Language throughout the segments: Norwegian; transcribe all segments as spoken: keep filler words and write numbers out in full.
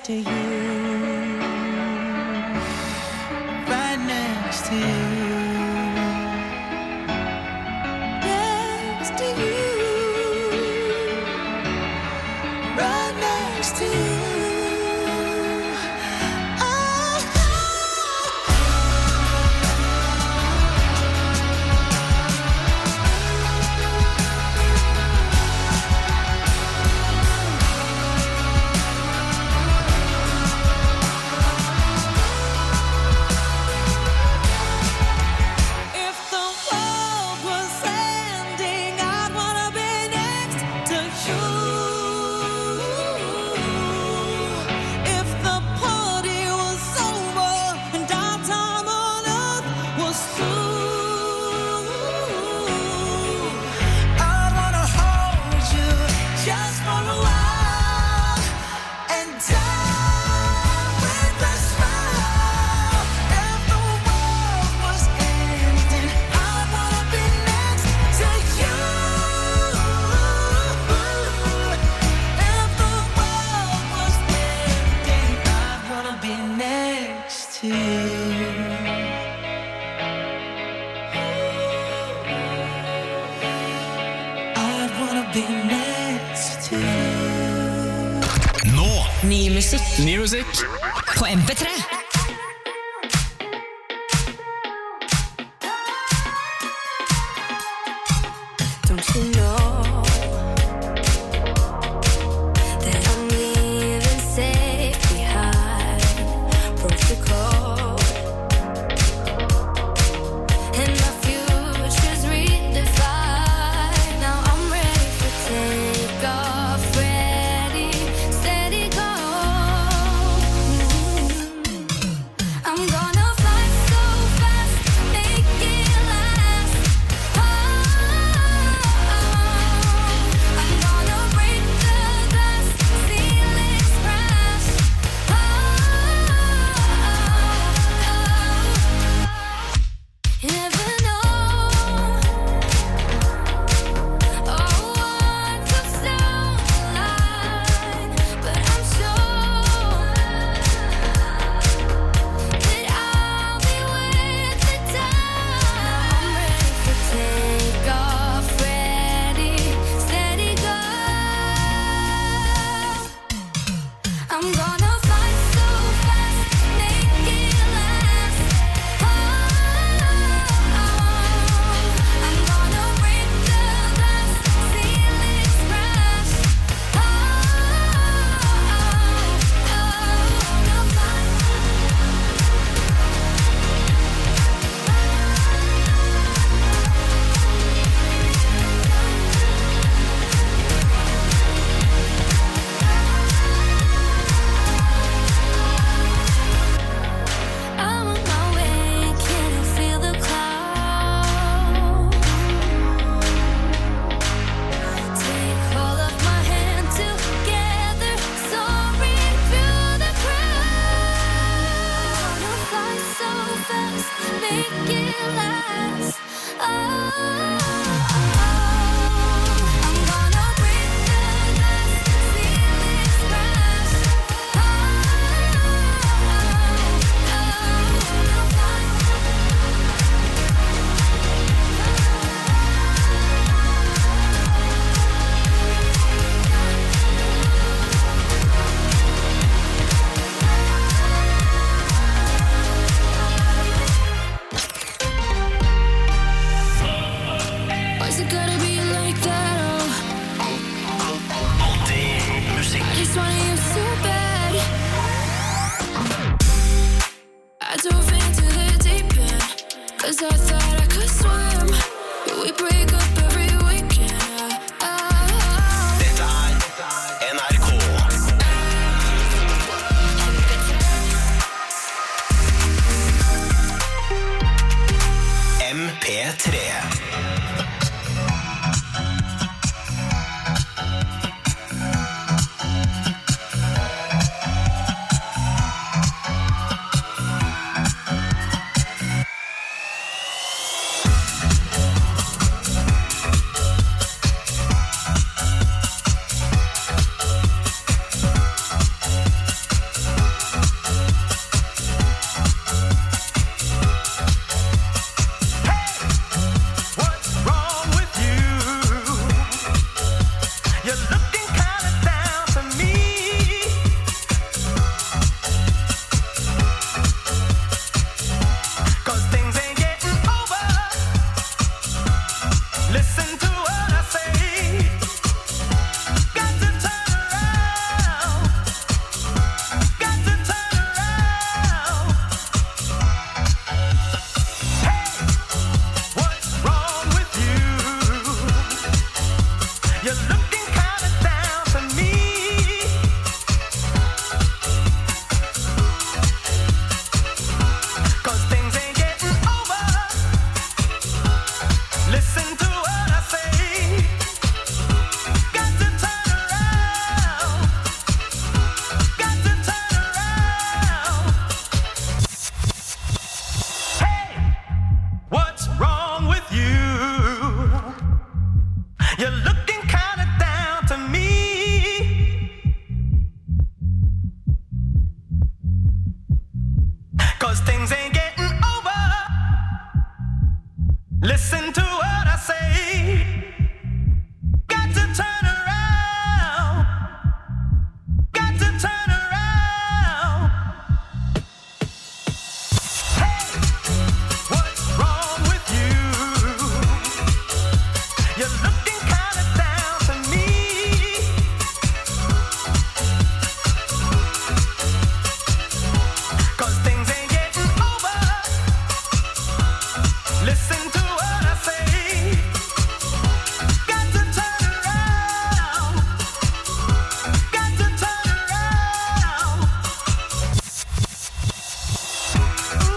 to you, right next to you, next to you, right next to you. Ny musikk. Ny musikk På M P tre. Don't you know that I'm leaving safe behind? Broke the code and my future's redefined. Now I'm ready for takeoff, ready, steady go. 'cause things ain't getting over. Listen to what I say. Got to turn around. Got to turn around. Hey, what's wrong with you? You're looking kind of down to me. 'Cause things ain't getting over. Listen to what I say. Got to turn around. Got to turn around. Ooh,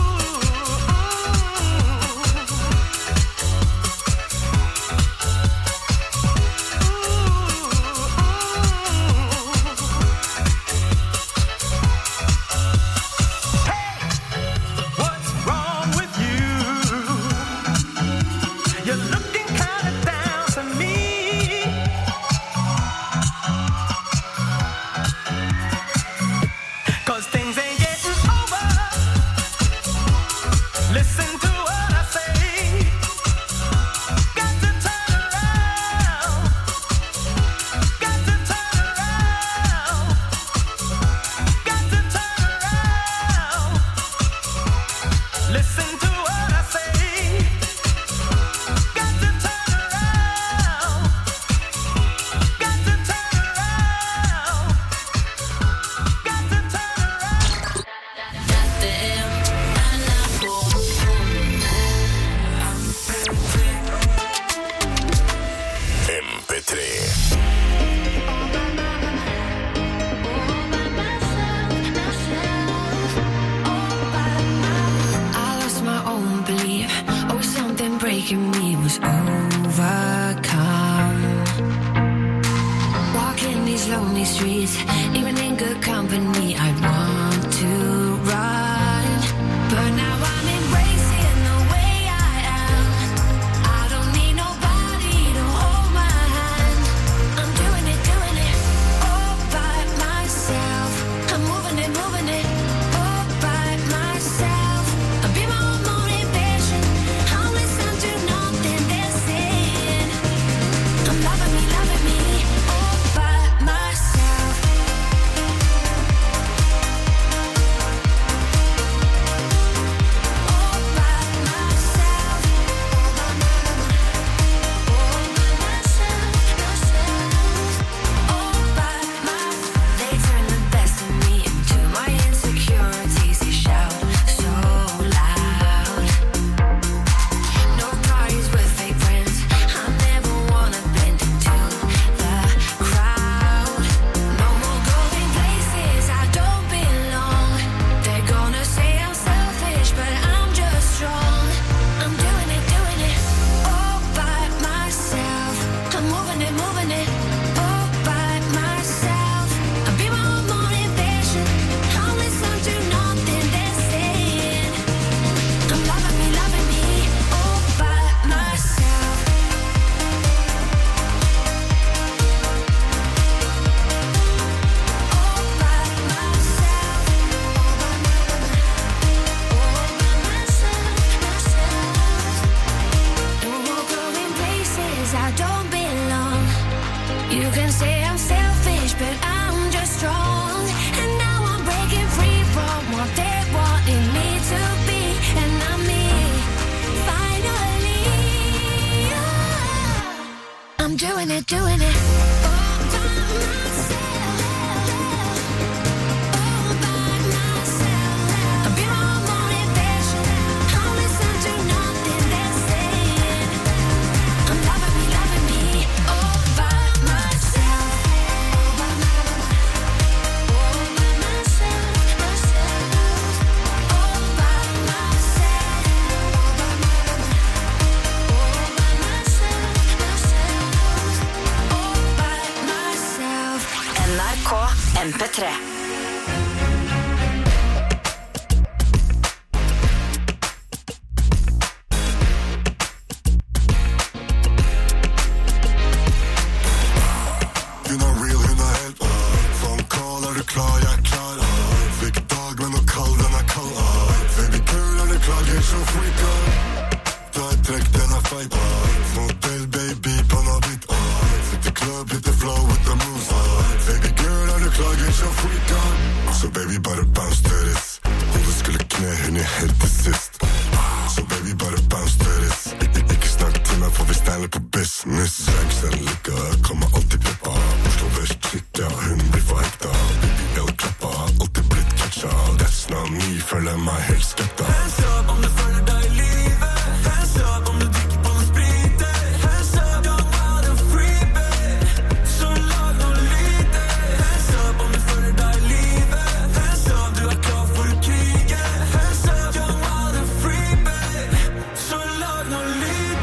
Hey, what's wrong with you? You're looking kind of down to me. 'Cause things ain't getting over. Listen to what I say. Got to turn around. Got to turn around. Got to turn around. Listen to what I say. Got to turn around. Got to turn around. Got to turn around. M P tre. I lost my own belief. Oh, something breaking me was overcome. Walking these lonely streets, even in good company, I want to run. But now I'm embracing the way I am. I don't need nobody to hold my hand. I'm doing it, doing it all by myself. I'm moving it, moving it all by myself. I'll be my own motivation. I'll listen to nothing they're saying. I'm loving me, loving me all by myself. All by myself. All by myself, myself. All by myself. They turn the best of me into my insecurities. They shout so loud. No parties with fake friends. I never wanna blend into the crowd. No more going places I don't belong. They're gonna say I'm selfish, but I'm just strong. I'm doing it, doing it all by myself. I'm moving it, moving it all by myself. I'll be my own motivation. I'll listen to nothing they're saying. I'm loving me, loving me all by myself. All by myself. All by myself, myself. No more going places I don't belong. You can say I'm selfish, but I'm just strong. And now I'm breaking free from what they wanted me to be. And I'm me, finally. Yeah. I'm doing it, doing it all by myself. All by myself. I'll be my own motivation. I'll listen to nothing they're saying. I'm loving me, loving me all by myself. All by myself. All by myself, myself. All by myself. All by myself, myself. All by myself. N R K M P tre. Hun er real, hun er helt uh, Phone call, er du klar, jeg er klar uh, Fikk dag, men noe kald, den er kald uh, fight. Modell baby på noe bit. Sitter club, hit the flow with the moves. Baby girl, er du klar, get your freak on. Så baby, bare bounce to this. Hodet skulle kne hun i helt til sist. Så baby, bare bounce to this. Ik ik ikke snakk til meg, for vi steiler på business. Drinks and liquor, kommer alltid pippa. Oslo Vest klikker, hun blir for hekta. Baby, el klappa, alltid blitt catcha. That's not me, føler meg helt skepta. Hands up om du føler deg i livet. Hands up om du drikker på noe sprit. Hands up, young, wild and free, babe. Så lag noe lyd. Hands up om du føler deg i livet. Hands up, du er klar for å krige. Hands up, young, wild and free, babe. Så lag noe lyd.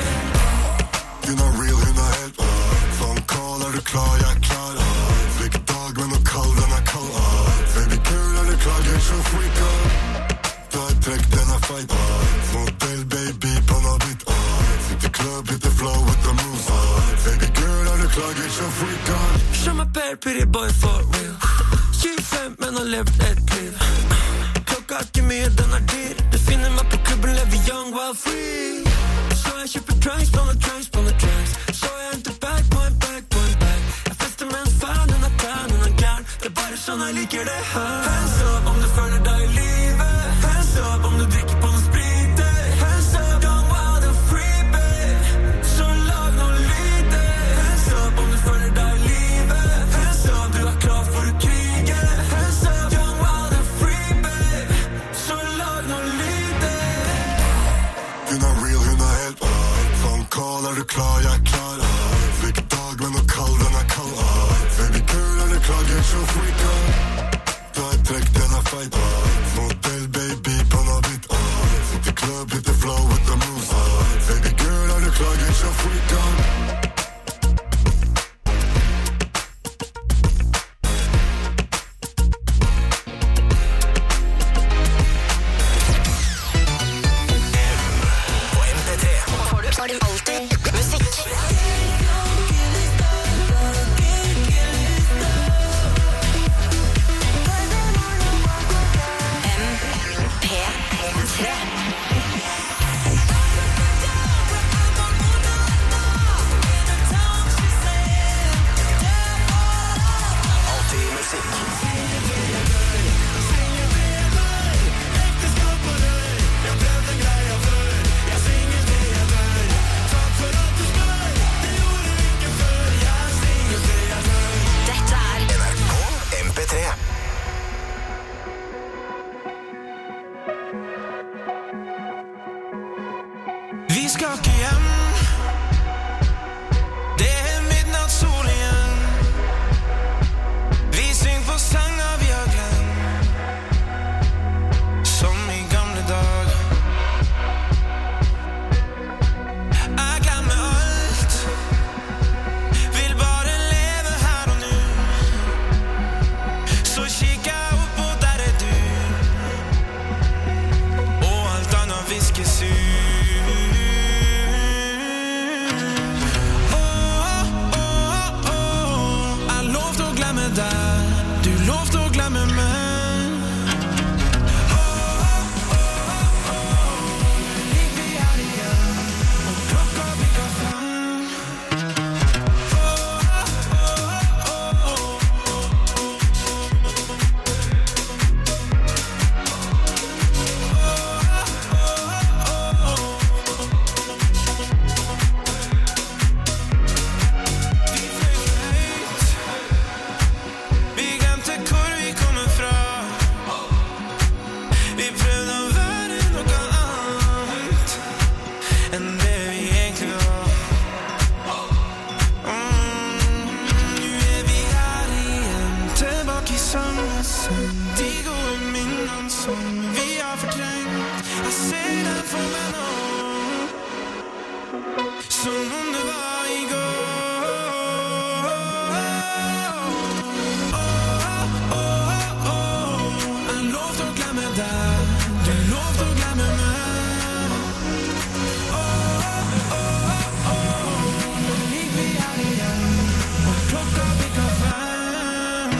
Hun er real, hun er helt Phone call, er du klar, jeg er klar Fikk dag, men noe kald, den er kald Baby girl, er du klar, get your freak on Ta et trekk, den er fight Modell baby på noe bit Sitter club, hit the flow with the moves Baby girl, er du klar, get your freak on Show my bad pretty boy for real tjuefem, men har levd et liv Klokka er ikke mye, den er dyr Du finner meg på klubben, lever young, wild, free Så jeg kjøper tracks, blåner tracks, blåner tracks Så jeg henter back på en back på en back Jeg fester med en fan, hun er tan, hun er gærn Det er bare sånn jeg liker det her Hands up om du føler deg i livet Hands up om du drikker på noe sprit Hands up, young, wild and free, babe Så lag noe lyd Hands up om du føler deg i livet Hands up, du er klar for å krige Hands up, young, wild and free, babe Så lag noe lyd Hun er real, hun er helt Phone call, er du klar, jeg er klar Fikk dag, men noe kald, den er kald Baby girl, er du klar, get your freak on Ta et trekk, den er fight Modell baby på noe bit Sitter club, hit the flow with the moves Baby girl, er du klar, get your freak on Får du alltid musikk. M P tre. Alltid musikk. Dette er N R K M P tre. Vi skal ikke hjem Det er midnattssol igjen Vi synger på sanger vi har glemt Som i gamle dag Jeg glemmer alt Vil bare leve her og nå Så kikker jeg opp og der er du Og alt annet viskes ut Du lovte å glemme meg Gikk vi her igjen Og klokka bikket fem Vi fløy høyt Vi glemte hvor vi kommer fra Vi prøvde å være noe annet Enn det vi egentlig var mm, Nu er vi her igjen Tilbake i samme seng De gode minnene som vi har fortrengt Jeg ser dem for meg nå Som om det var i går Jeg lovte å glemme deg Du lovte å glemme meg Gikk vi her igjen Og klokka bikket fem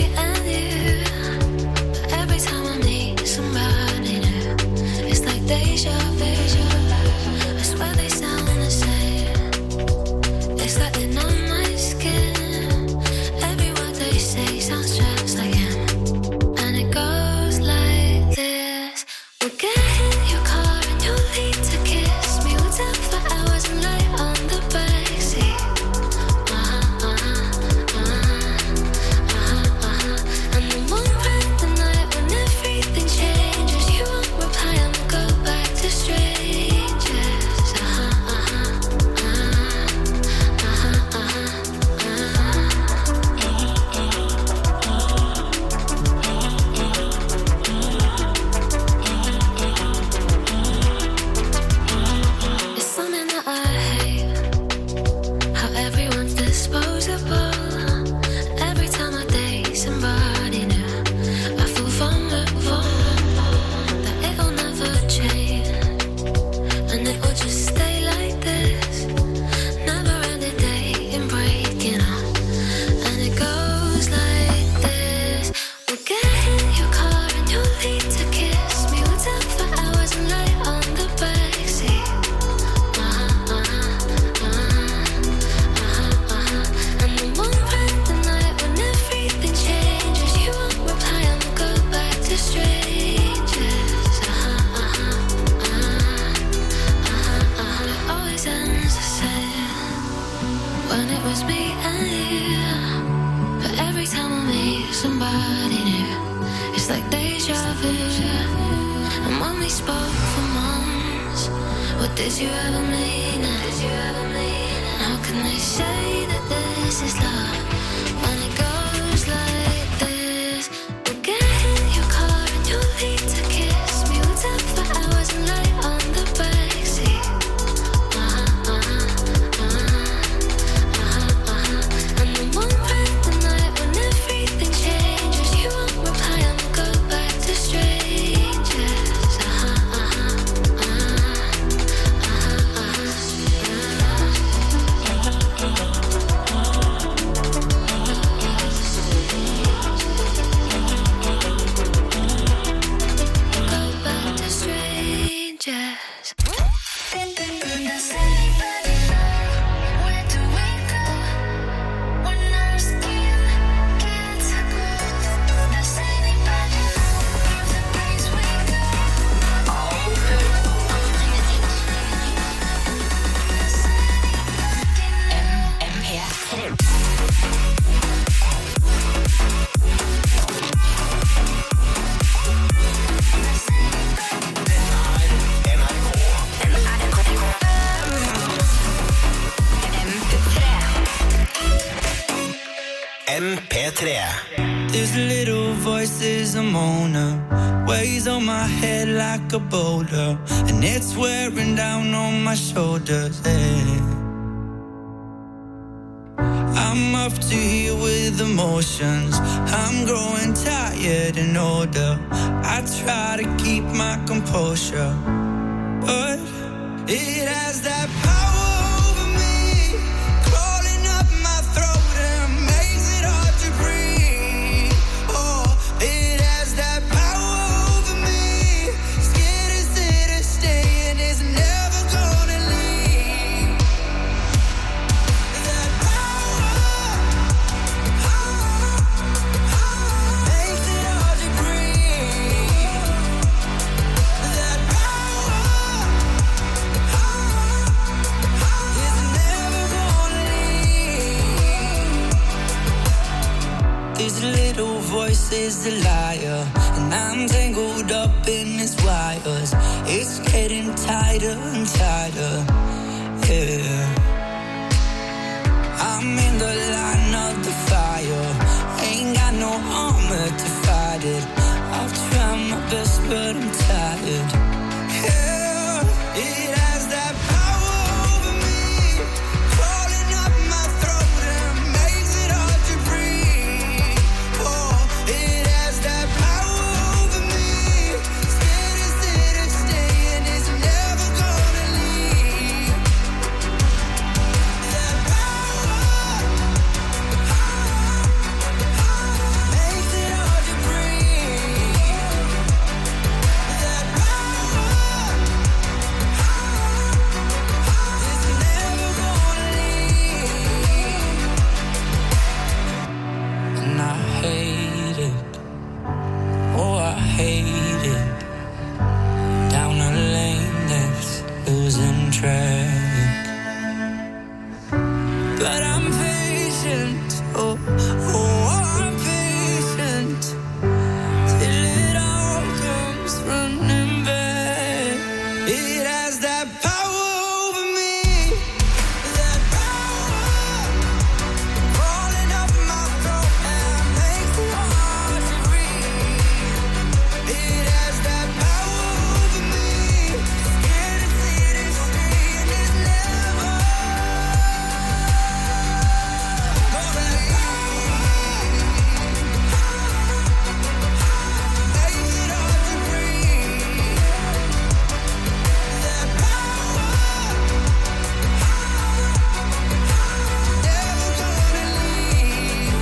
me and you. But every time I meet somebody new, it's like deja vu. I swear they sound the same. It's like they're on my skin. Every word they say sounds just like him. And it goes like this. We'll get in your car and you'll leave to kiss me. We'll talk for hours and lay on the backseat. Uh-huh, uh-huh, uh-huh, uh-huh, uh-huh. And then we'll ride the night when everything changes. You won't reply and we'll go back to strangers. Uh-huh, uh-huh, uh-huh, uh-huh, uh-huh. It's something that I hate, how everyone's disposable. Every time I date somebody new, I feel vulnerable, that it'll never change, and it will just stay like this. Never ending dating, breaking up, and it goes like this. We'll get in your car and you'll leave to kiss me. We'll talk for hours and lay on the backseat. Uh-huh, uh-huh, uh-huh, uh-huh. And then we'll ride the night when everything changes. You won't reply and we'll go back to strangers. Uh-huh, uh-huh, uh-huh, uh-huh. It always ends the same when it was me and you. But every time I meet somebody new, it's like deja vu. And when we spoke for months, what did you ever mean? Did you ever mean? How can they say that this is love when it goes like this? We'll get in your car and you'll leave to kiss me. We'll talk for hours and lay on the backseat. Uh-huh, uh-huh, uh-huh, uh-huh, uh-huh. And then we'll ride the night when everything changes. You won't reply and we'll go back to strangers. Uh-huh, uh-huh, uh-huh, uh-huh, go back to strangers. Does anybody know where to wake up when our skin gets cold? Does anybody know if the place we go? M P tre. M P tre. These little voices are moaning, weighs on my head like a boulder, and it's wearing down on my shoulders. Yeah. I'm up to here with emotions. I'm growing tired and older. I try to keep my composure, but it has that power over me, crawling up my throat and makes it hard to breathe. Oh, it has that power over me, scared it's here to stay and it's never gonna leave. That power, power, makes it hard to breathe. That power, it's never gonna leave. This little voice is a liar, and I'm tangled up in its wires. It's getting tighter and tighter, yeah. I'm in the line of the fire, ain't got no armor to fight it. I've tried my best but I'm tired. Yeah, it has that power over me, crawling up my throat and makes it hard to breathe. Oh, it has that power over me, scared it's here to stay and it's never gonna leave. That power, power, makes hate it. Oh, I hate it. Down a lane that's losing track. But I'm patient. Oh, oh, I'm patient. Till it all comes running back. It has that power over me. That power falling up my throat and makes it hard to breathe. It has that power over me. Scared to see this street is never. Oh, that power makes it hard to breathe. That power never gonna leave.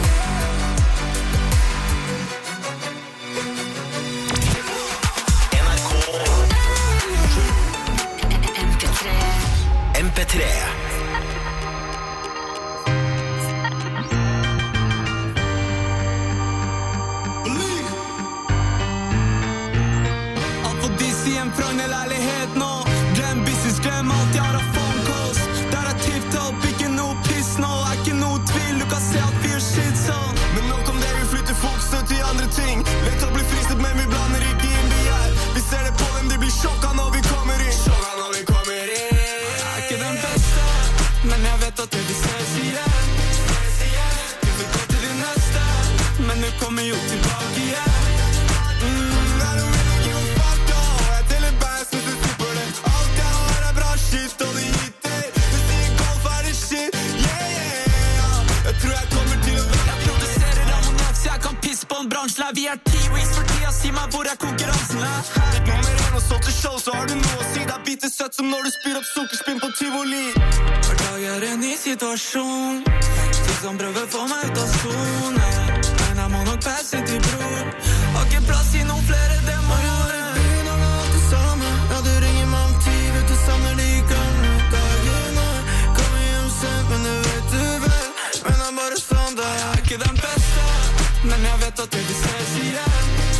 M P tre. Alt for disse hjem fra en leilighet nå. Glem business, glem alt jeg har av phone calls. Der er tipptopp, ikke noe piss nå. Er ikke noe tvil, du kan se at vi gjør shit sånn. Men nok om det, vi flytter folk støtt i andre ting. Lett å bli fristet, men vi blander ikke inn begjær. Vi ser det på dem, de blir sjokka når vi kommer inn. Sjokka når vi kommer inn. Jeg er ikke den beste, men jeg vet at det vi ser sier. Du vil gå til de neste, men du kommer jo tilbake igjen. Mm, I don't really give a fuck da. Jeg teller bands hvis du super det. Alt jeg har er bra shit, og de hitter. Hvis de golf er det shit, yeah, yeah, yeah. Jeg tror jeg kommer til å være. Jeg produserer ammonett, så jeg kan pisse på en bransje. Vi er T-Rex for tida, si meg hvor er konkurransen er. Litt nummer en og solgt til show, så har du noe å si. Det er bitte søtt som når du spyr opp sukkerspinn på Tivoli. Hver dag er en ny situasjon. De som prøver få meg ut av zone. Men jeg må nok passe til bror. Har ikke plass i noen flere demoner. Begynner med alt det samme. Ja, du ringer meg om tid, vet du savner de gamle dagene. Kommer hjem sent, men det vet du vel. Men det er bare sånn, da jeg er ikke den beste. Men jeg vet at det vi ser sier.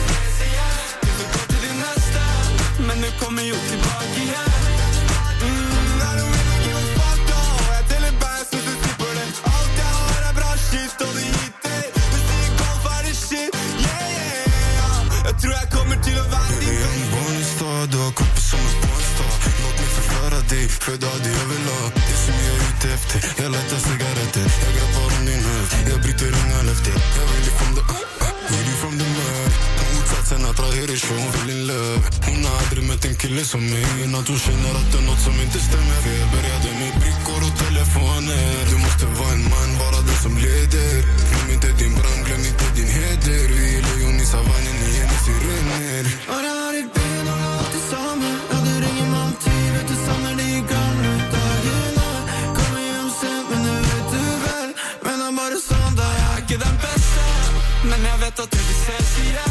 Du vil gå til de neste, men du kommer jo tilbake igjen. Mm, I don't really give a fuck da. Jeg teller bands hvis du super det. Alt jeg har er bra shit, og de hitter. Hvis de golf er det shit, yeah, yeah, yeah. Jeg tror jeg kommer til å være din beste. En bonusdag, du har koppet som en bonusdag. Låt meg forklare deg, for da det jeg vil ha. Det som jeg er ute efter, jeg leter sigaretter. Jeg grabber om din høv, jeg bryter unga løfter. Jeg vil litt from the, uh, uh, will you from the mud. Motsatsen attraherer så hun vil en løv. Hun har aldri møtt en kille som meg, enn at hun skjønner at det er noe som ikke stemmer. For jeg började med brickor og telefoner. Du måste vara en man, vara den som leder. Glem inte din brand, glem inte din heder. Vi är lejon i savannen, i hennes sirener. Og det er ditt ben og alt det samme. Ja, du ringer meg om tid, vet du savner de gamle dagene. Kommer hjem sent, men det vet du vel. Men det er bare sånn, da jeg er ikke den beste. Men jeg vet at det vi ser sier.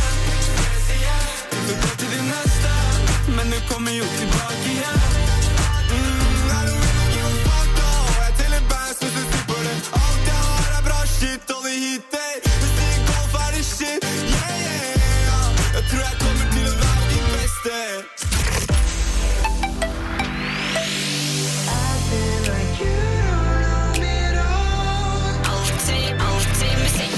Du vil gå til de neste, men du kommer jo tilbake igjen. Mm, I don't really give a fuck da. Jeg teller bands hvis du super det. Alt jeg har er bra shit, og de hitter. Hvis de golf er det shit, yeah, yeah, yeah. Jeg tror jeg kommer til å være din beste. Alltid, alltid musikk.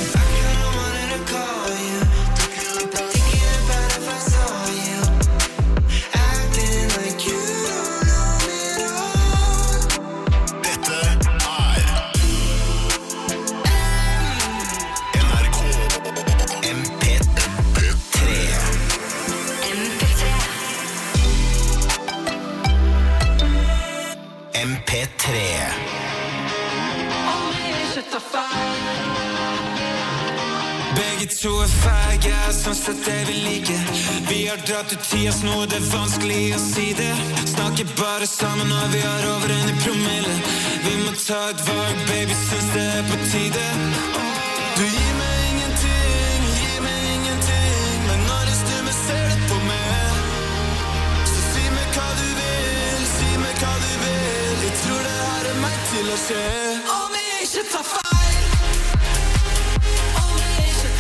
Begge to er feige, sånn sett det vi liker. Vi har dratt ut tidas nå, det er vanskelig å si det. Snakker bare sammen når vi har over en i promille. Vi må ta et valg, baby, syns det er på tide. Du gir meg ingenting, gir meg ingenting. Men når jeg stummer ser det på meg, så si meg hva du vil, si meg hva du vil. Jeg tror det her er meg til å skje. Om jeg ikke tar feil, om jeg ikke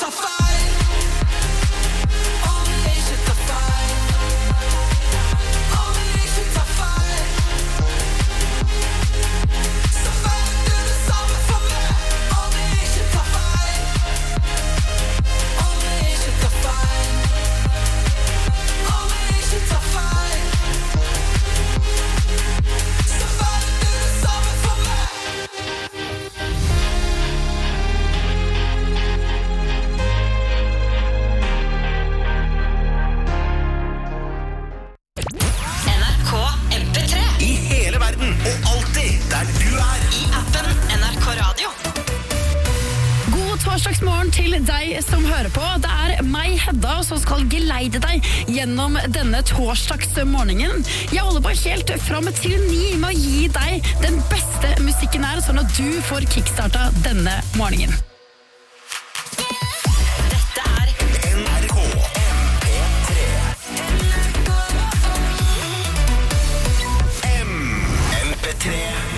tar feil. Om jeg ikke tar feil. Om jeg ikke tar feil. Så vet du det samme for meg. Om jeg ikke tar feil. Om jeg ikke tar feil. Om jeg ikke tar feil. Så vet du det samme for meg. N R K M P tre. I hele verden, og alltid der du er. I appen N R K Radio. God torsdagsmorgen til deg som hører på. Det er meg, Hedda, som skal geleide deg gjennom denne torsdagsmorgenen. Jeg holder på helt frem til ni med å gi deg den beste musikken her, sånn at du får kickstarta denne morgenen. Dette er N R K M P tre. M P tre.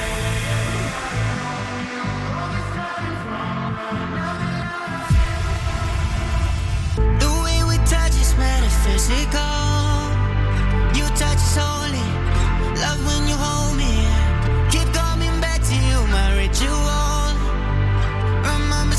The way we touch is metaphysical. You touch is holy. Love when you hold me. Keep coming back to you, my ritual. Remember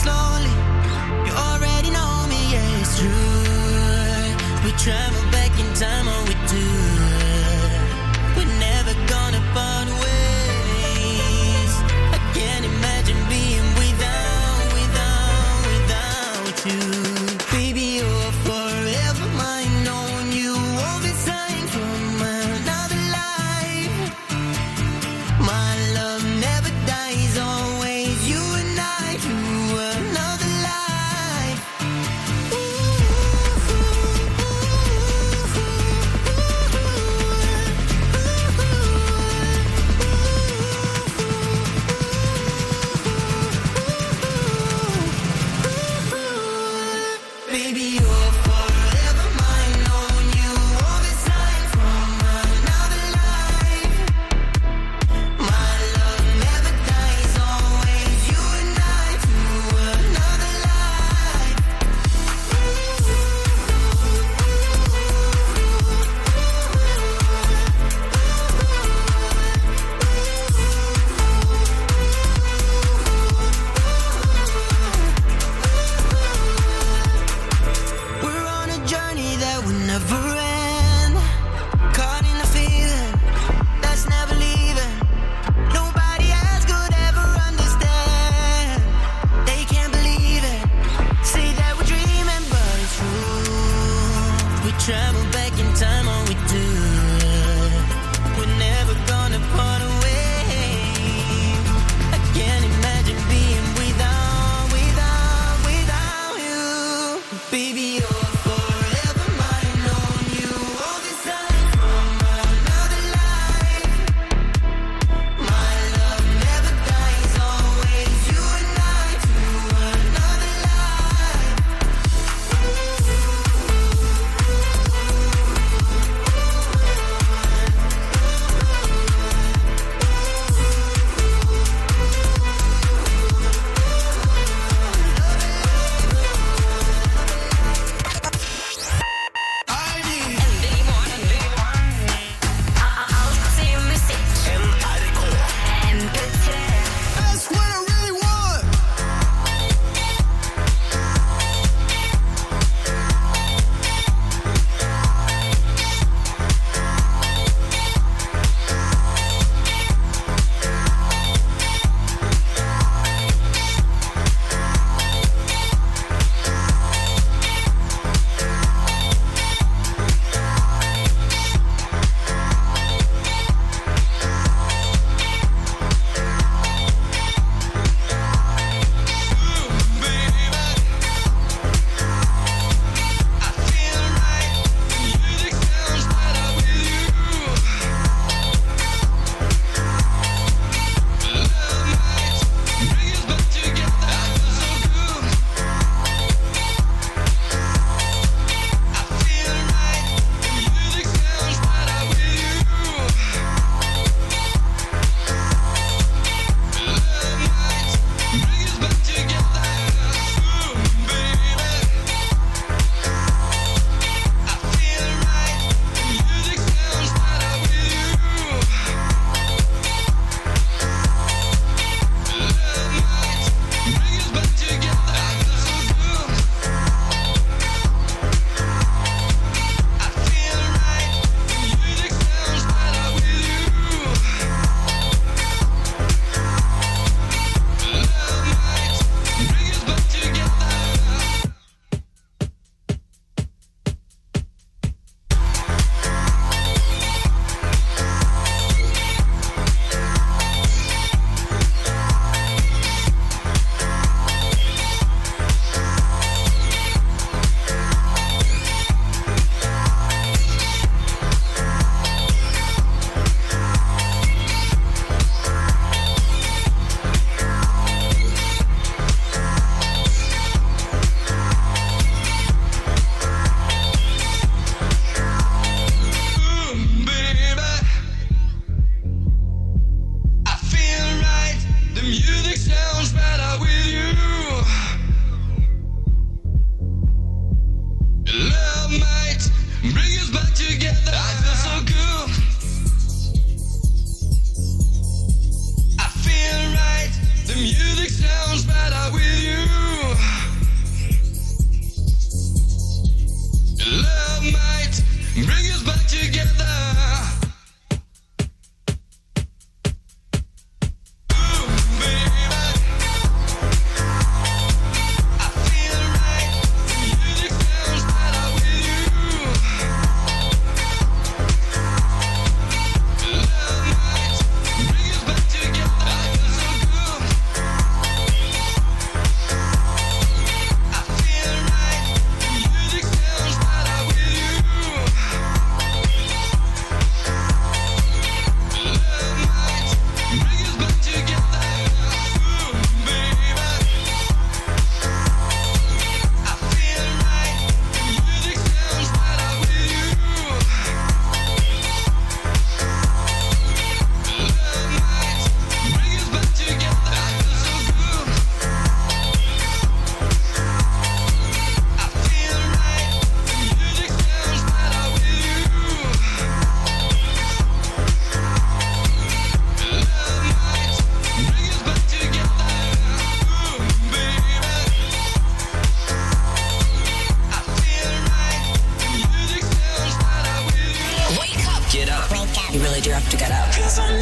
really do have to get up.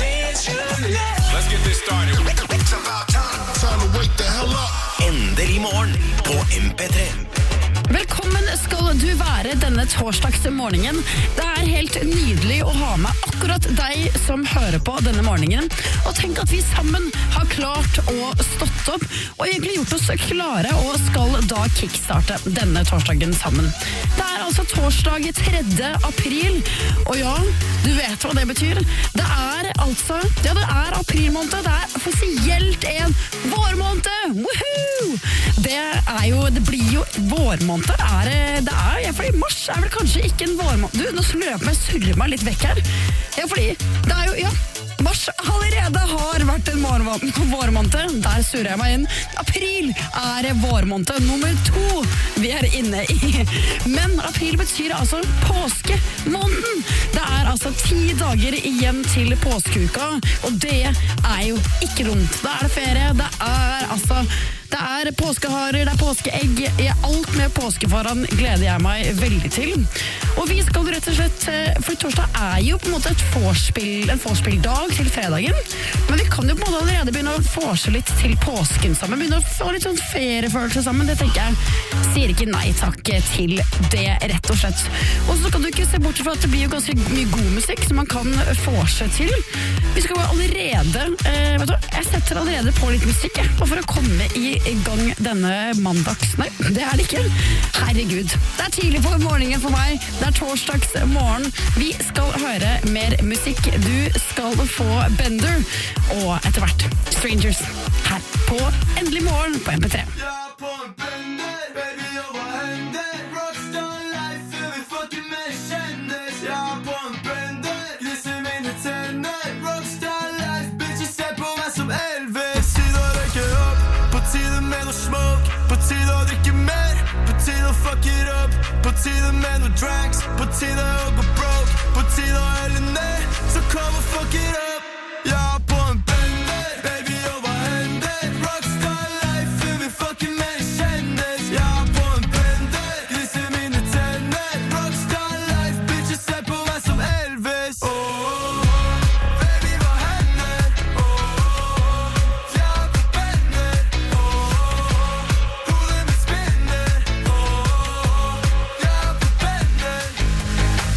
Let's get this started. It's about time. Time to wake the hell up. Endelig morgen på M P tre. Velkommen skal du være denne torsdagsmorgenen. Det er helt nydelig å ha med akkurat deg som hører på denne morgenen. Og tenk at vi sammen har klart å stått opp og egentlig gjort oss klare og skal da kickstarte denne torsdagen sammen. Det er altså torsdag tredje april, og ja, du vet hva det betyr. Det er altså, ja det er aprilmåned, det er offisielt en vårmåned! Woohoo! Det er jo, det blir jo vårmåned. Er det, det er, ja, fordi mars er vel kanskje ikke en vårmåned. Du, nå lurer jeg på om jeg surrer meg litt vekk her. Ja, fordi det er jo, ja, mars allerede har vært en vårmåned. Der surrer jeg meg inn. April er vårmåned nummer to vi er inne i. Men april betyr altså påskemåneden. Det er altså ti dager igjen til påskeuka, og det er jo ikke rundt. Da er det ferie, det er altså... Det er påskeharer, det er påskeegg. I alt med påskeforan gleder jeg meg veldig til. Og vi skal rett og slett, for torsdag er jo på en måte et vorspiel, en vorspilldag til fredagen. Men vi kan jo på en måte allerede begynne å vorse litt til påsken sammen. Begynne å få litt sånn feriefølelse sammen. Det tenker jeg sier ikke nei takk til det, rett og slett. Og så kan du ikke se bort fra at det blir jo ganske mye god musikk som man kan vorse til. Vi skal jo allerede, eh, vet du, jeg setter allerede på litt musikk, jeg, for å komme i i gang denne mandags... Nei, det er det ikke. Herregud. Det er tidlig på morgenen for meg. Det er torsdags morgen. Vi skal høre mer musikk. Du skal få Bender og etter hvert Strangers her på Endelig morgen på M P tre. Ja, på en Bender, baby, og hva hender? Rockstar life, før vi fucking med kjendes. Ja, på en Bender, gnisser mine tenner. Rockstar life, bitch, jeg ser på meg som Elvis. Tid å røyke opp, på tide med noe smoke, på tide å drikke mer, på tide å fuck it up, på tide med noe drinks, på tide å gå broke, på tide å helle ned, så kom og fuck it up. Ja, på en Bender, baby, og hva hender? Rockstar life, før vi fucking med kjendes. Ja, på en Bender, gnisser mine tenner. Rockstar life, bitch, jeg ser på meg som Elvis. Oh, oh, oh, baby, hva hender? Oh, oh, oh, ja, på Bender. Oh, oh, oh, hodet mitt spinner. Oh, oh, oh, ja, på Bender.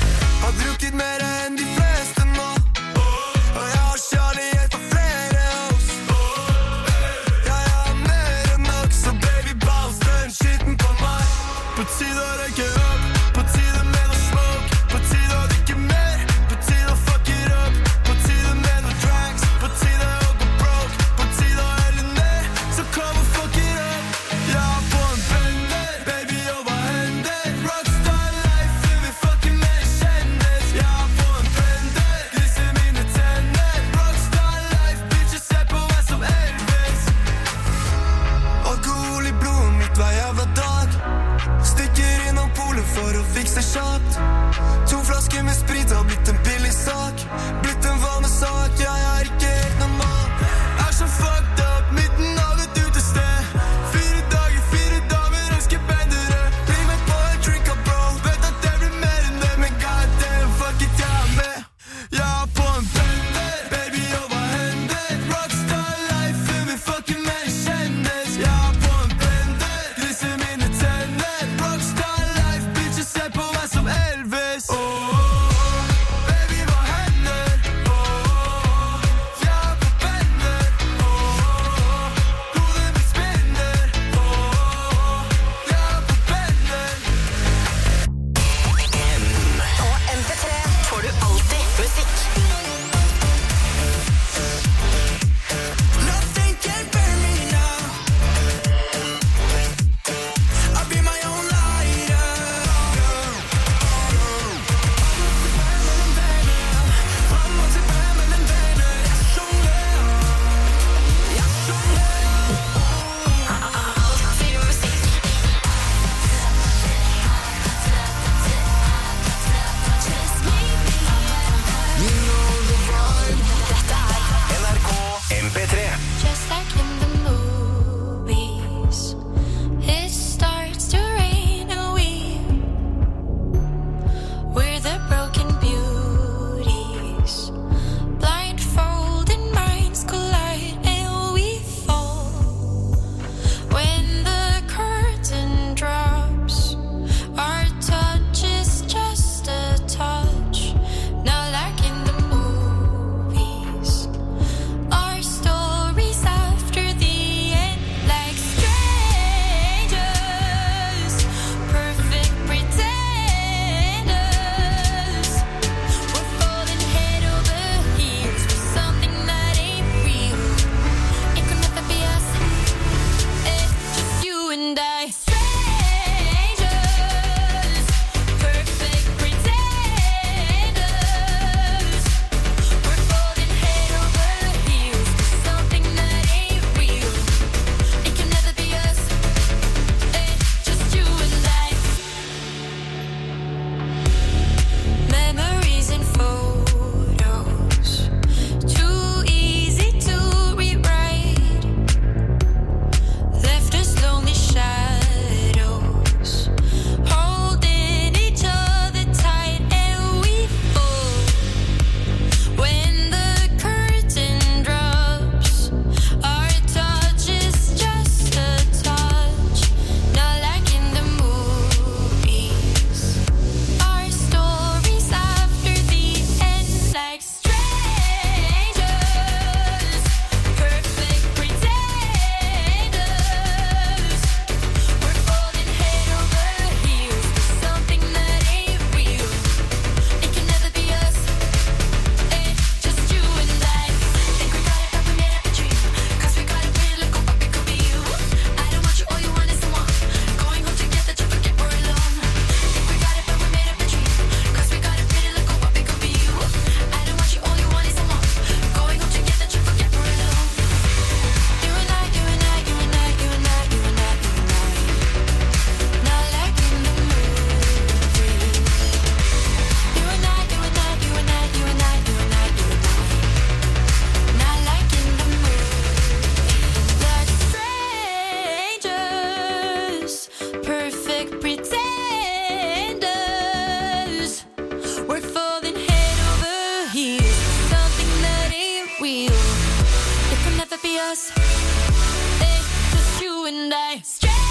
us. Hey, just you and I.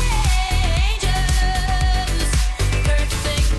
Strangers, perfect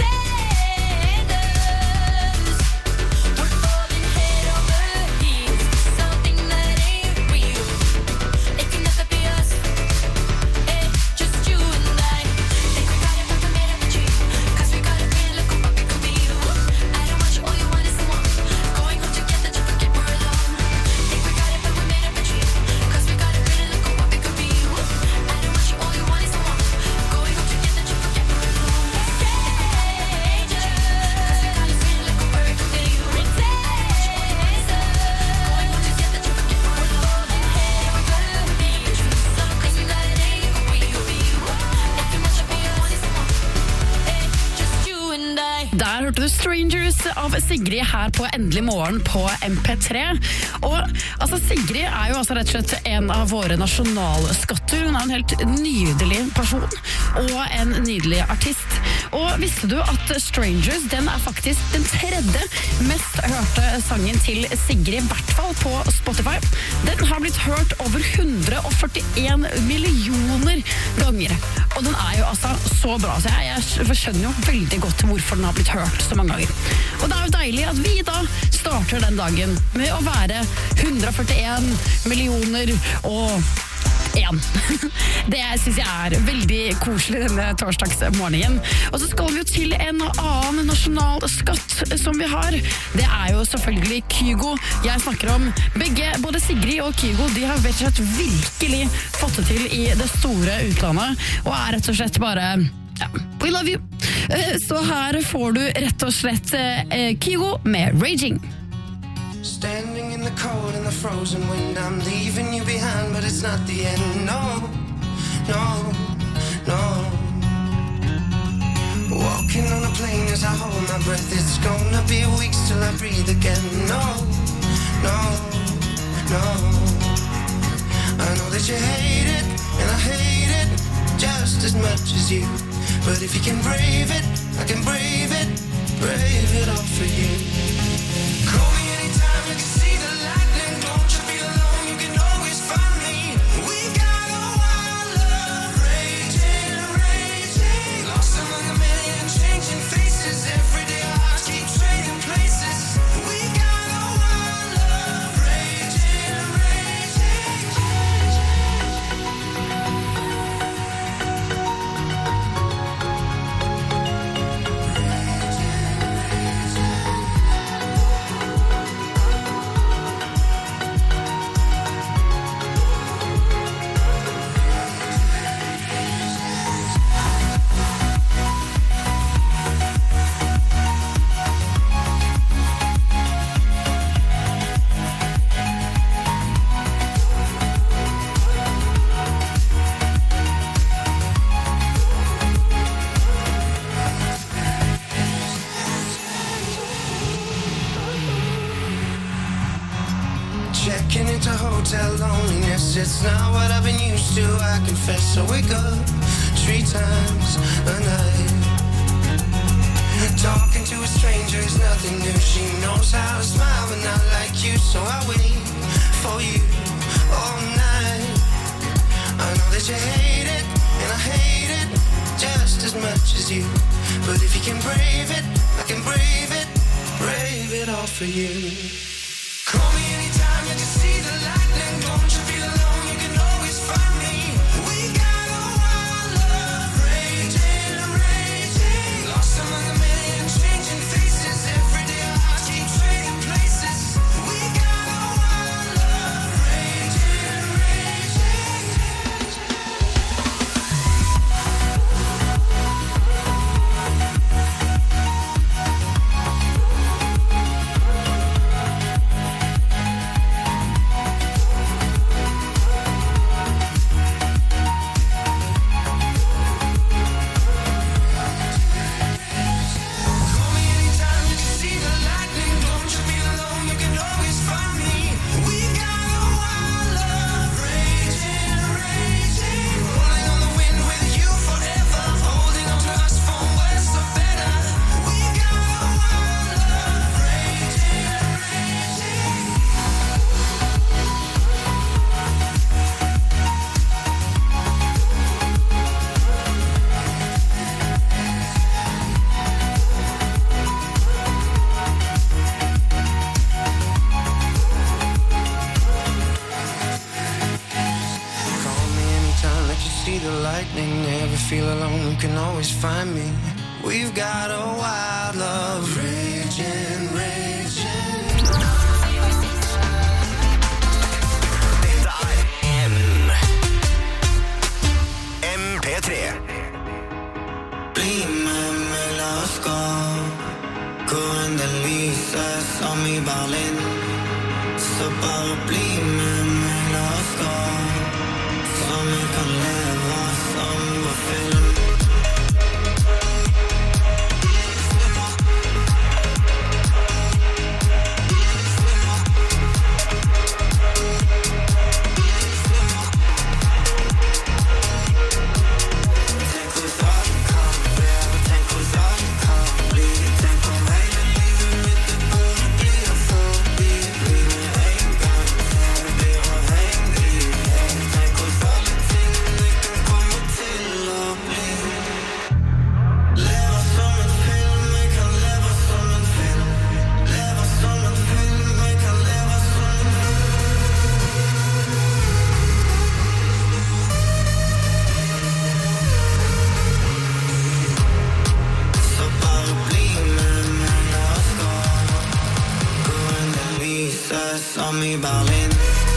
pretenders. We're falling head over heels for something that ain't real. It can never be us. Hey, just you and I. Think we got it, but we made up a dream. 'Cause we got it, pretty look what we could be. I don't want you, all you want is the one. Going home together, just forget we're alone. Think we got it, but we made up a dream. 'Cause we got it, pretty look what we could be. I don't want you, all you want is the one. Going home together, just forget we're alone. Strangers, 'cause we got it, pretty look what we could be. Pretenders, going home together, just forget we're alone. Hey, we got it, be something that ain't real. It can much be us. Hey, just you and I. Der hørte du Strangers av Sigrid her på Endelig morgen på M P tre. Og altså, Sigrid er jo altså rett og slett en av våre nasjonalskatter. Hun er en helt nydelig person og en nydelig artist. Og visste du at Strangers, den er faktisk den tredje mest hørte sangen til Sigrid, i hvert fall på Spotify. Den har blitt hørt over hundre og førtien millioner ganger. Og den er jo altså så bra, så jeg, jeg skjønner jo veldig godt hvorfor den har blitt hørt så mange ganger. Og det er jo deilig at vi da starter den dagen med å være hundre og førtien millioner og en. Det synes jeg er veldig koselig denne torsdagsmorgenen. Og så skal vi jo til en annen nasjonal skatt som vi har. Det er jo selvfølgelig Kygo jeg snakker om. Begge, både Sigrid og Kygo, de har rett og slett virkelig fått det til i det store utlandet, og er rett og slett bare... Ja, we love you. Eh, Så her får du rett og slett eh, Kygo med Raging. Standing in the cold and the frozen wind, I'm leaving you behind, but it's not the end. No, no, no. Walking on a plane as I hold my breath, it's gonna be weeks till I breathe again. No, no, no. I know that you hate it, and I hate it just as much as you. But if you can brave it, I can brave it, brave it all for you. Call me anytime you can see the lightning. Don't you feel alone, you can always find me. We got a wild love raging, raging. Lost among a million changing faces. Every day our hearts keep trading places. We got a wild love raging, raging. Checking into hotel loneliness, it's not what I've been used to, I confess. I wake up three times a night. Talking to a stranger is nothing new. She knows how to smile but not like you, so I wait for you all night. I know that you hate it, and I hate it just as much as you. But if you can brave it, I can brave it, brave it all for you. Call me anytime you can see the lightning. Don't you feel alone, you can always find me. We got a wild love raging, raging. Lost among a million changing faces. Every day our hearts keep trading places. We got a wild love raging, raging. see the lightning, never feel alone, you can always find me. We've got a wild love, raging, raging. Dette er M M P tre. Bli med meg, la oss gå. Hvor enn det lyser som i Berlin. Så bare bli med meg, la oss gå. Så vi kan leve som vår film. Som i Berlin.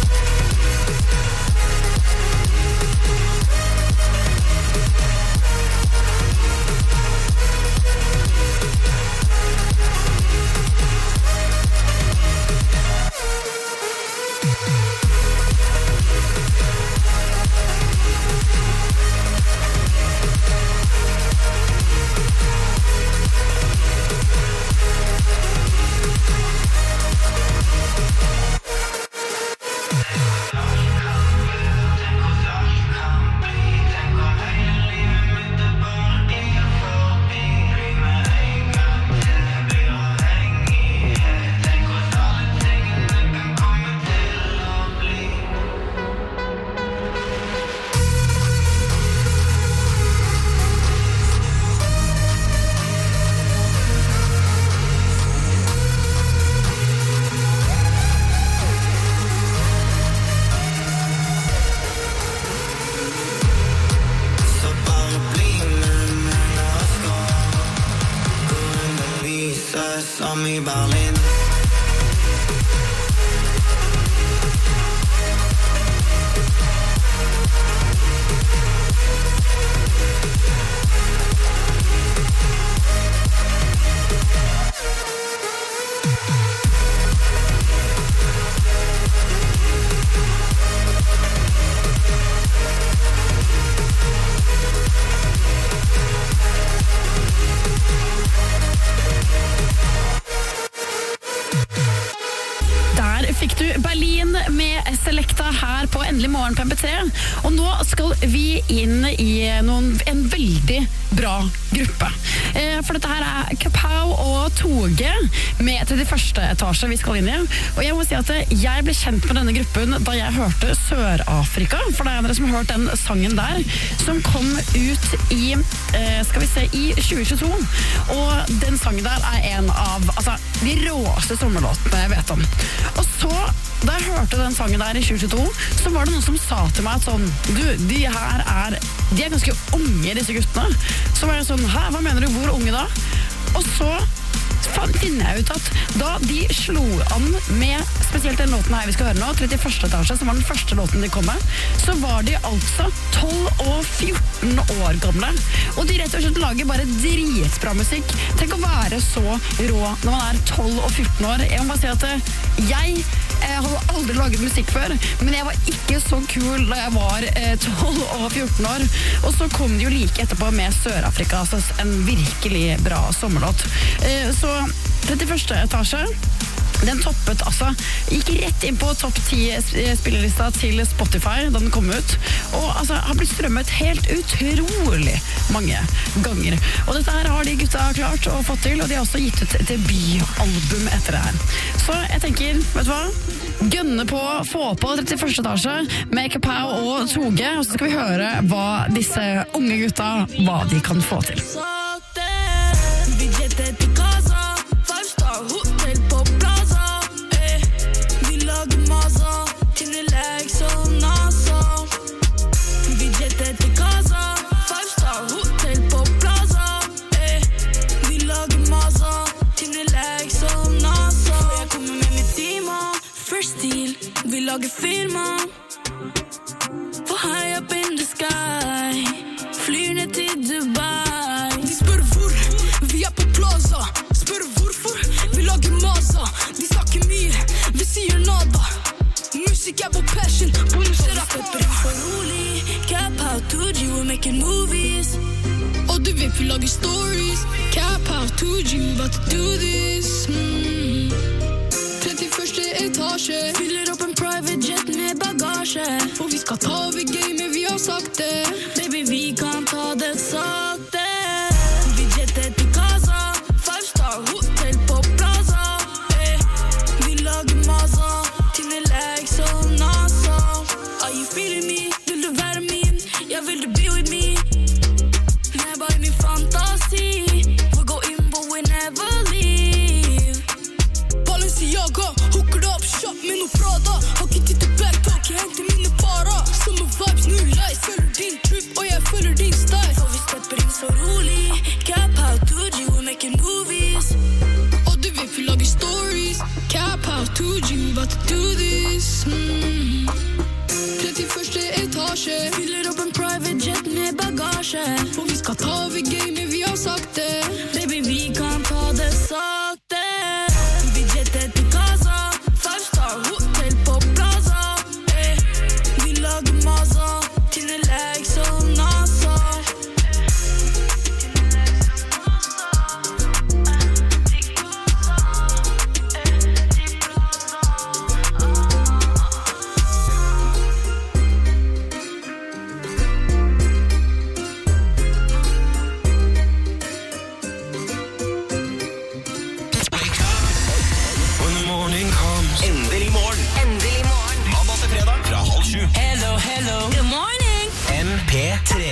Som i Berlin. Fikk du Berlin med Selecta her på Endelig morgen på M P tre. Og nå skal vi inn i noen, en veldig bra gruppe. Eh, for dette her er Kapow og Toge med trettiførste etasje vi skal inn i. Og jeg må si at jeg ble kjent med denne gruppen da jeg hørte Sør-Afrika. For det er dere som har hørt den sangen der, som kom ut i, eh, skal vi se, i tjue tjueto. Og den sangen der er en av altså, de råeste sommerlåtene jeg vet om. Og så, da jeg hørte den sangen der i tjue tjueto, så var det noen som sa til meg at sånn, du, de her er, de er ganske unge, disse guttene. Så var jeg sånn, hæ, hva mener du, hvor unge da? Og så finner jeg ut at da de slo an med spesielt den låten her vi skal høre nå, trettiførste etasje, som var den første låten de kom med, så var de altså tolv og fjorten år gamle. Og de rett og slett lager bare dritbra musikk. Tenk å være så rå når man er tolv og fjorten år. Jeg må bare si at jeg Jeg hadde aldri laget musikk før, men jeg var ikke så kul da jeg var tolv og fjorten år. Og så kom de jo like etterpå med Sør-Afrika, altså en virkelig bra sommerlåt. Eh, så trettiførste etasje, den toppet altså, gikk rett inn på topp ti spillerlista til Spotify da den kom ut, og altså har blitt strømmet helt utrolig mange ganger. Og dette her har de gutta klart og fått til, og de har også gitt ut et debutalbum etter det her. Så jeg tenker, vet du hva? Gønne på, få på trettiførste etasje med Kapow og Toge, og så skal vi høre hva disse unge gutta, hva de kan få til. In the legs so NASA. Vi jet at the car. designer stil. Vi lager filmer. For high up in the sky. Flyr ned til Dubai. De spør hvor, vi er på plaza. Spør hvorfor, vi lager maza. De snakker mye, vi sier nada. Musikk er vår passion. Bonusser er pepper for rolig. Cap out to G, we're making movies. Og du vet vi lager stories. Cap out to G, we about to do this. mm. trettiførste etasje. Fyller opp en private jet med bagasje. For vi skal ta over gamet, vi har sagt det. Baby, vi kan ta det sakte. Vi jetter til Gaza. Five star hotel på Plaza. eh. Vi lager maza. Tine legs og NASA. Are you feeling me? Vil du være min? Jeg vil du be with me. Jeg bare min fantasi. We go in but we never leave. Balenciaga, hooker det opp shop med noe Prada. Har ikke tid til backtalk, jeg henter mine para. Summer vibes, new life. Følger din trip og jeg følger din style. For vi stepper inn så rolig. Cap out to G, we're making movies. Og du vet vi lager stories. Cap out to G, we about to do this. mm. trettiførste etasje. Fyller opp en private jet med bagasje. For vi skal ta over gamet, vi har sagt det. Baby, vi kan ta det sakte. Vi jetter til Gaza. Five star hotel på Plaza. eh. Vi lager maza. Tine legs og NASA. When the morning comes. Endelig morgen. Endelig morgen. Mandag til fredag fra halv sju. Hello, hello. Good morning. M P tre.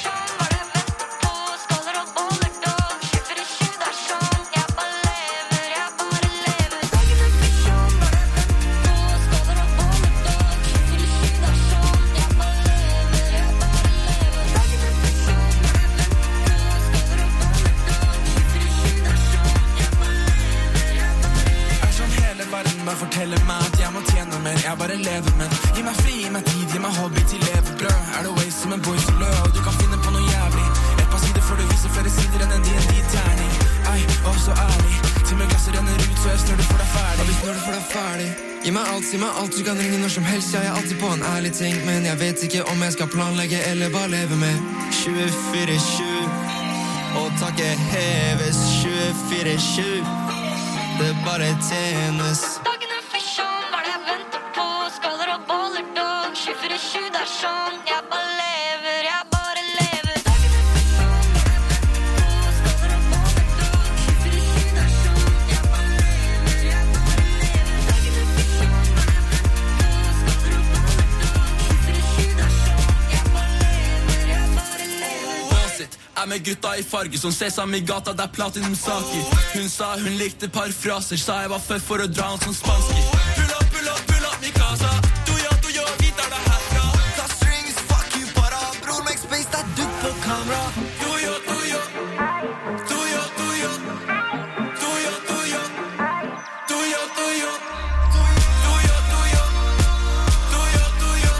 Er som hele verden bare forteller meg at jeg må tjene mer. Jeg bare lever, men gi meg fri, gi meg tid, gi meg hobby til levebrød. Er det waste som en boy så lø, og du kan finne på noe jævlig. Et par sider før du viser flere sider enn en D and D-terning. Ei, og så ærlig, til meg glasset renner ut, så jeg snør det for deg ferdig. Og hvis når du får deg ferdig, gi meg alt, si meg alt, du kan ringe når som helst. Jeg er alltid på en ærlig ting, men jeg vet ikke om jeg skal planlegge eller bare leve med tjuefire sju. Og takket heves tjuefire sju. Det bare tjenes. Dagen er fashion, hva er det jeg venter på? Skaller og boller, dog. tjuefire sju, det er sånn. Jeg bare lever, jeg bare lever. Dagen er fashion, hva er det jeg venter på? Skaller og boller, dog. tjuefire sju, det er sånn. Jeg bare lever, jeg bare lever. Dagen er fashion, hva er det jeg venter på? Skaller og boller, dog. tjuefire sju, det er sånn. Jeg bare lever, jeg bare lever. Bosset er med gutta i farge som sesam i gata, det er platinum saker. Hun sa hun likte parfraser, sa jeg var født for å dra han som spanski. Pull up, pull up, pull up, mi casa. Du ja, du ja, vi tar det herfra. Ta strings, fuck you, para. Bror, make space, det er du på kamera. Du ja, du ja. Du ja, du ja. Du ja, du ja. Du ja, du ja. Du ja, du ja. Du ja, du ja.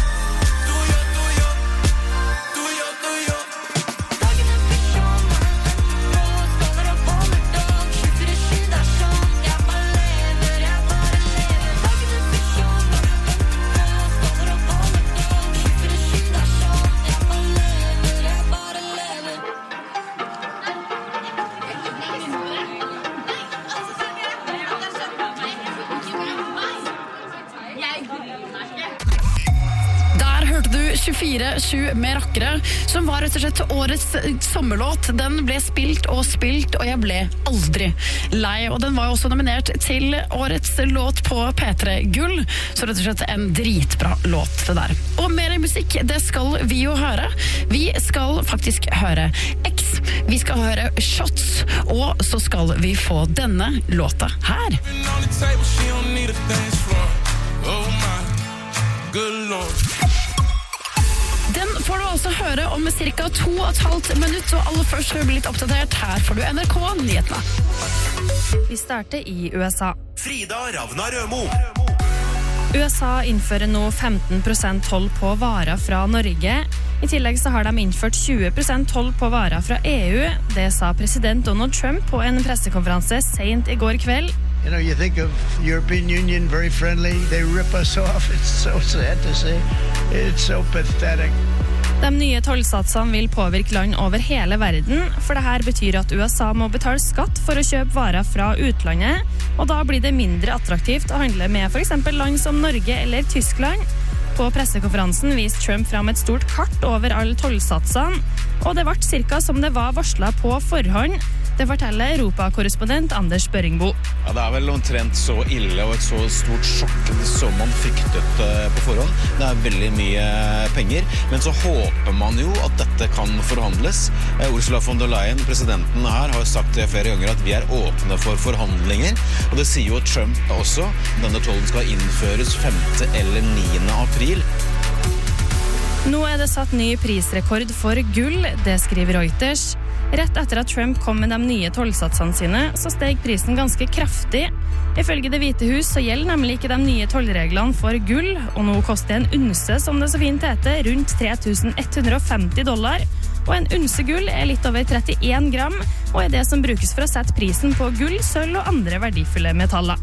Du ja, du ja. Du ja, du ja. Dagen er fashion, hva er det jeg venter på? Skaller og boller, dog. tjuefire sju, det er sånn. Jeg bare lever, jeg bare lever. Dagen er fashion, hva er det jeg venter på? Skaller og boller, dog. tjuefire sju, det er sånn. Jeg bare lever, jeg bare lever. Der hørte du tjuefire sju med Rakkere, som var rett og slett årets sommerlåt. Den ble spilt og spilt, og jeg ble aldri lei. Og den var jo også nominert til årets låt på P tre Gull, så rett og slett en dritbra låt det der. Og mer musikk, det skal vi jo høre. Vi skal faktisk høre X, vi skal høre Shots, og så skal vi få denne låta her. On the table, she don't need a dance floor. Oh my, good lord. Den får du altså høre om cirka to og et halvt minutt, og aller først skal vi bli litt oppdatert. Her får du N R K-nyhetene. Vi starter i U S A. Frida Ravna Rømo. U S A innfører nå femten prosent toll på varer fra Norge. I tillegg så har de innført tjue prosent toll på varer fra E U. Det sa president Donald Trump på en pressekonferanse sent i går kveld. You know, you think of European Union, very friendly. They rip us off. It's so sad to see. It's so pathetic. De nye tollsatsene vil påvirke land over hele verden, for det her betyr at U S A må betale skatt for å kjøpe varer fra utlandet, og da blir det mindre attraktivt å handle med for eksempel land som Norge eller Tyskland. På pressekonferansen viste Trump fram et stort kart over alle tollsatsene, og det ble cirka som det var varslet på forhånd. Det forteller Europa-korrespondent Anders Børingbo. Ja, det er vel omtrent så ille og et så stort sjokk som man fryktet på forhånd. Det er veldig mye penger, men så håper man jo at dette kan forhandles. Ursula von der Leyen, presidenten her, har sagt flere ganger at vi er åpne for forhandlinger, og det sier jo Trump også. Denne tollen skal innføres femte eller niende april. Nå er det satt ny prisrekord for gull, det skriver Reuters. Rett etter at Trump kom med de nye tollsatsene sine, så steg prisen ganske kraftig. Ifølge Det hvite hus så gjelder nemlig ikke de nye tollreglene for gull, og nå koster en unse, som det så fint heter, rundt tre tusen ett hundre og femti dollar. Og en unse gull er litt over trettien gram, og er det som brukes for å sette prisen på gull, sølv og andre verdifulle metaller.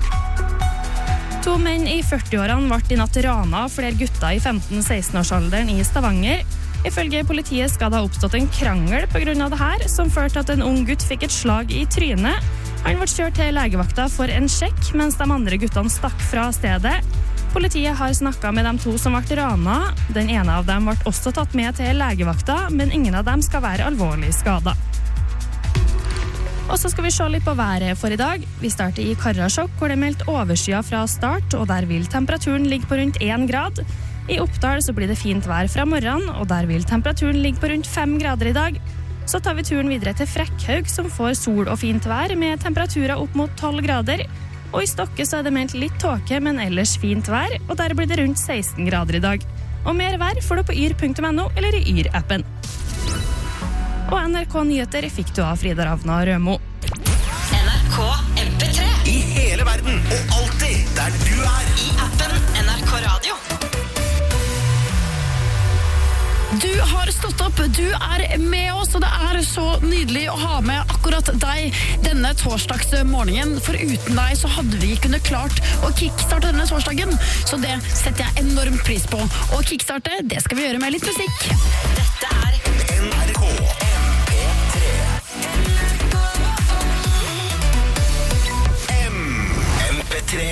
To menn i førti-årene ble i natt rana av flere gutter i femten-seksten-årsalderen i Stavanger. Ifølge politiet skal det ha oppstått en krangel på grunn av det her, som førte til at en ung gutt fikk et slag i trynet. Han ble kjørt til legevakta for en sjekk, mens de andre guttene stakk fra stedet. Politiet har snakket med de to som ble rana. Den ene av dem ble også tatt med til legevakta, men ingen av dem skal være alvorlig skadet. Og så skal vi se litt på været for i dag. Vi starter i Karasjok, hvor det er meldt overskyet fra start, og der vil temperaturen ligge på rundt én grad. I Oppdal så blir det fint vær fra morgenen, og der vil temperaturen ligge på rundt fem grader i dag. Så tar vi turen videre til Frekkhaug, som får sol og fint vær, med temperaturer opp mot tolv grader. Og i Stokke så er det meldt litt tåke, men ellers fint vær, og der blir det rundt seksten grader i dag. Og mer vær får du på yr punktum no eller i Yr-appen. Og N R K Nyheter fikk du av Frida Ravna Rømo. N R K M P tre. I hele verden, og alltid der du er. I appen N R K Radio. Du har stått opp, du er med oss, og det er så nydelig å ha med akkurat deg denne torsdagsmorgenen. For uten deg så hadde vi ikke kunnet klart å kickstarte denne torsdagen, så det setter jeg enormt pris på. Og kickstarte, det skal vi gjøre med litt musikk. Dette er N R K M P tre. M P tre.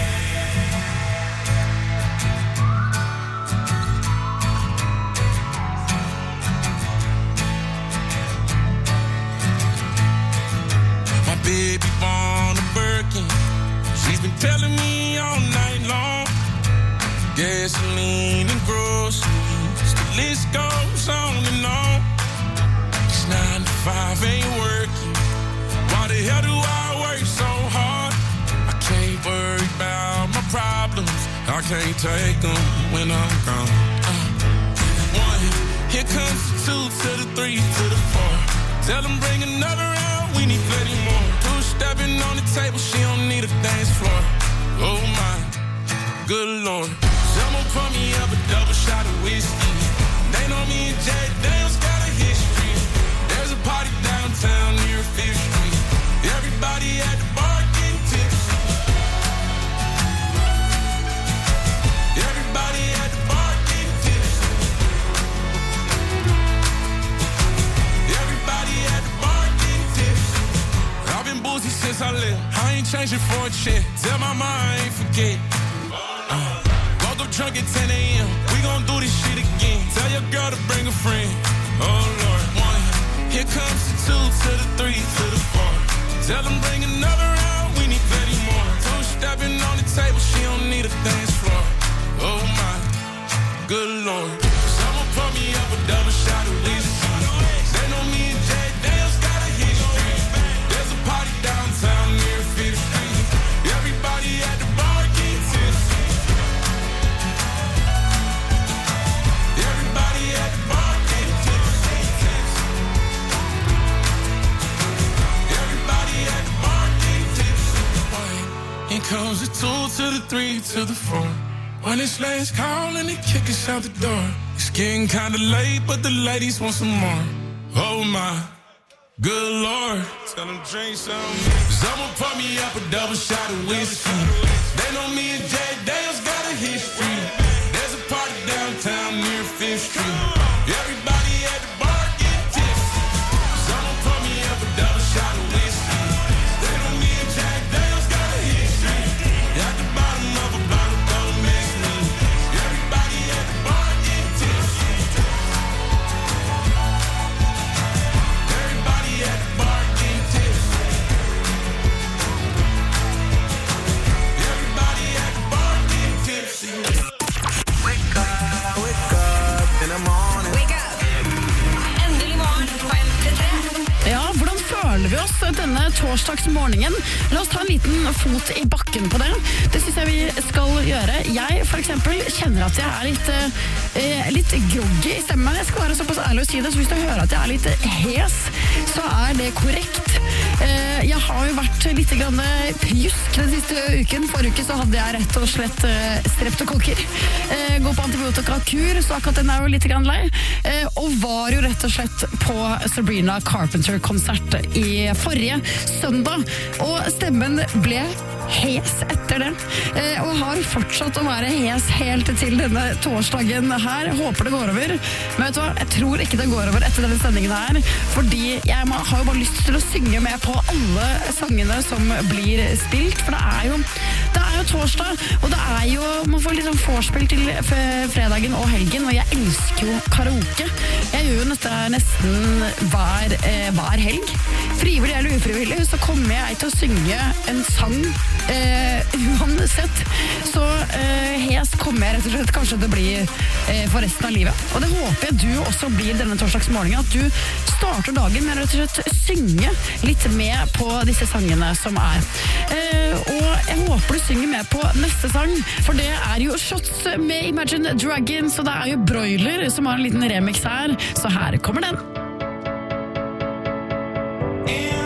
Baby born a Birkin. She's been telling me all night long. Gasoline and groceries, the list goes on and on. It's nine to five ain't working. Why the hell do I work so hard? I can't worry about my problems. I can't take them when I'm gone. Uh, one, here comes the two to the three to the four. Tell them bring another round, we need plenty more. Two stepping on the table, she don't need a dance floor. Oh my, good lord. Someone pour me up a double shot of whiskey. They know me and Jay Dale's got a history. There's a party downtown near Fifth Street. Everybody at the bar getting tipsy. Everybody at the bar getting tipsy. Everybody at the bar getting tipsy. I've been boozy since I left. I ain't changing for a check. Tell my mom I ain't forget. Uh, woke up drunk at ten a.m. We gon' do this shit again. Tell your girl to bring a friend. Oh Lord, one. Here comes the two to the three to the four. Tell them bring another round. We need plenty more. Two stepping on the table. She don't need a dance floor. Oh my, good lord. Someone pour me up a double shot of whiskey. They know me and Jay Dale's got a history. There's a party downtown near Fifth Street. Everybody at the bar getting tipsy. Everybody at the bar getting tipsy. Everybody at the bar getting tipsy. Here comes the two to the three to the four. When it's last call and they kick us out the door. It's getting kinda late, but the ladies want some more. Oh my, good lord. Tell them drink some. Someone pour me up a double shot of whiskey. They know me and Jack Daniels got a history. There's a party downtown near Fifth Street. Everybody at the bar get tipsy. Someone pour me up a double shot of whiskey. They know me and Jack Daniels got a history. At the bottom of a bottle, don't miss me. Everybody at the bar get tipsy. Everybody at the bar get tipsy. Everybody at the bar get tipsy. Wake up, wake up in the morning. Wake up. Endelig morgen på M P tre. Ja, hvordan føler vi oss denne torsdagsmorgenen? La oss ta en liten fot i bakken på det. Det synes jeg vi skal gjøre. Jeg for eksempel kjenner at jeg er litt, eh, litt groggy i stemmen. Jeg skal være såpass ærlig å si det, så hvis du hører at jeg er litt hes, så er det korrekt. Eh, jeg har jo vært litt grann pjusk den siste uken. Forrige uke så hadde jeg rett og slett eh, streptokokker. Eh, gå på antibiotikakur, så akkurat den er jo litt grann lei. Eh, og var jo rett og slett på Sabrina Carpenter-konsert i forrige søndag. Og stemmen ble hes etter det. Eh, og har fortsatt å være hes helt til denne torsdagen her. Håper det går over. Men vet du hva? Jeg tror ikke det går over etter denne sendingen her. Fordi jeg må, har jo bare lyst til å synge med på alle sangene som blir spilt. For det er jo, det er jo torsdag, og det er jo, man får litt sånn vorspiel til fredagen og helgen, og jeg elsker jo karaoke. Jeg gjør jo dette nesten hver, eh, hver helg. Frivillig eller ufrivillig, så kommer jeg til å synge en sang eh, uansett. Så eh, hes kommer jeg rett og slett kanskje til å bli eh, for resten av livet. Og det håper jeg du også blir denne torsdagsmorgenen, at du starter dagen med rett og slett synge litt med på disse sangene som er. Eh, og jeg håper du synger med på neste sang, for det er jo Shots med Imagine Dragons, og det er jo Broiler som har en liten remix her, så her kommer den. In